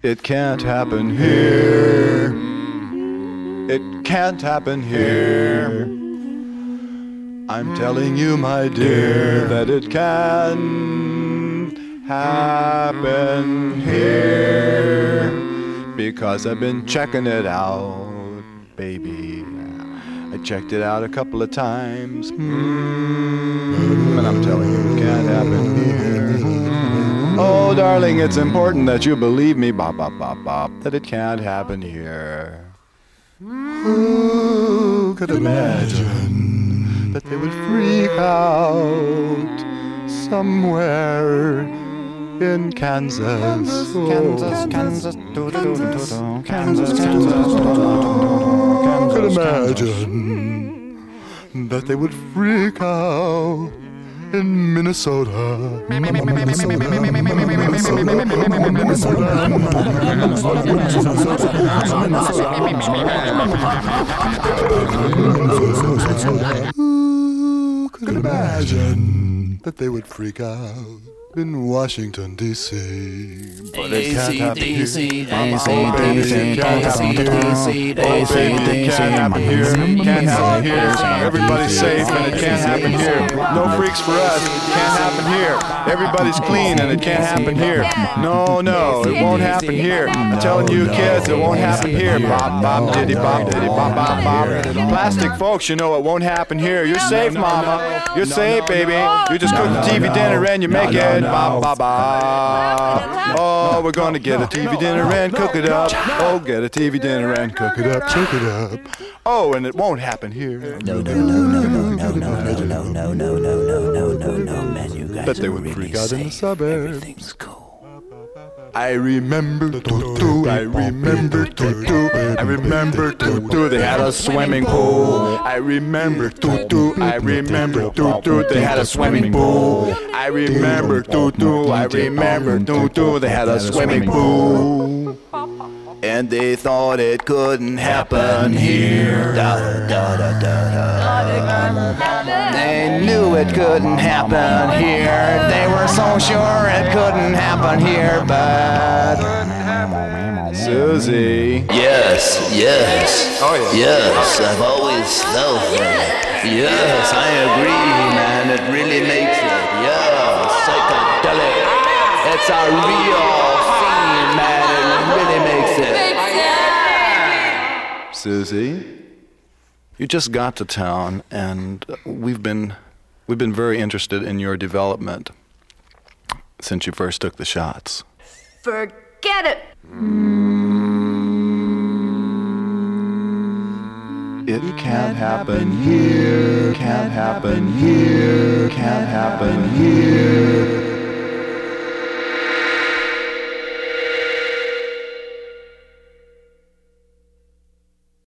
It can't happen here. It can't happen here. I'm telling you, my dear, that it can happen here. Because I've been checking it out, baby. I checked it out a couple of times. And I'm telling you, it can't happen here. Oh, darling, it's important that you believe me, bop, bop, bop, bop, that it can't happen here. Who could imagine that they would freak out somewhere in Kansas? Kansas. Who could imagine that they would freak out in Minnesota? Who could imagine that they would freak out in Washington, D.C.? But it can't happen here. Can't happen here. Can't happen here. Everybody's safe and it can't happen here. No freaks for us. Can't happen here. Everybody's clean and it can't happen here. No, it won't happen here. I'm telling you kids, it won't happen here. Bop, bop, diddy, bop, bop, bop. Plastic folks, you know it won't happen here. You're safe, mama. You're safe, baby. You just cook the TV dinner and you make it. Bop, bop, bop. Oh, we're gonna get a TV dinner and cook it up. Oh, get a TV dinner and cook it up, cook it up. Oh, and it won't happen here. No, man, you guys but they would really freak out safe. in the suburbs. Everything's cool. I remember Tutu, I remember Tutu, I remember Tutu, they had a swimming pool. I remember Tutu, I remember Tutu, they had a swimming pool. I remember Tutu, I remember Tutu, they had a swimming pool. And they thought it couldn't happen here. They knew it couldn't happen here. They were so sure it couldn't happen here, but Susie. Yes. Oh yeah. Yes, I've always felt that. Yes, I agree, man. It really makes it. Yeah, psychedelic. It's a real theme, man. It really makes it. Susie, you just got to town, and we've been very interested in your development since you first took the shots. Forget it. It can't happen here, can't happen here, can't happen here.